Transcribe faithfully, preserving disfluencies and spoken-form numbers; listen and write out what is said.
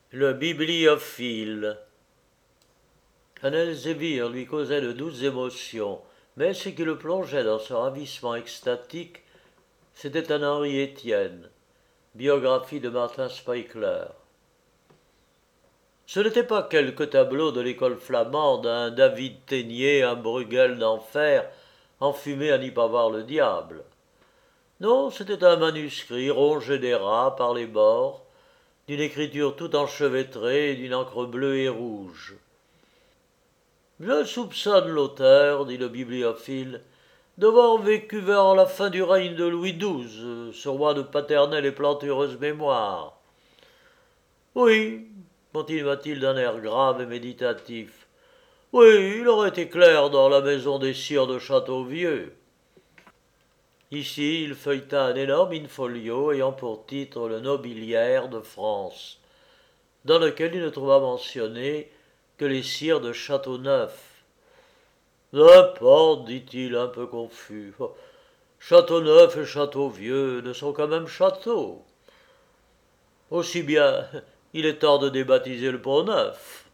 Le bibliophile. Un Elzévir lui causait de douces émotions, mais ce qui le plongeait dans ce ravissement extatique, c'était un Henri Étienne, biographie de Martin Spiegler. Ce n'était pas quelque tableau de l'école flamande, un David Ténier, un Bruegel d'enfer, enfumé à n'y pas voir le diable. Non, c'était un manuscrit rongé des rats par les bords, d'une écriture tout enchevêtrée et d'une encre bleue et rouge. Je soupçonne l'auteur, dit le bibliophile, d'avoir vécu vers la fin du règne de Louis douze, ce roi de paternelle et plantureuse mémoire. Oui, continua-t-il d'un air grave et méditatif. Oui, il aurait été clerc dans la maison des sires de Châteauvieux. Ici, il feuilleta un énorme in-folio ayant pour titre le Nobiliaire de France, dans lequel il ne trouva mentionné que les sires de Châteauneuf. N'importe, dit-il un peu confus. Châteauneuf et Châteauvieux ne sont qu'un même château. Aussi bien, il est temps de débaptiser le Pont-Neuf.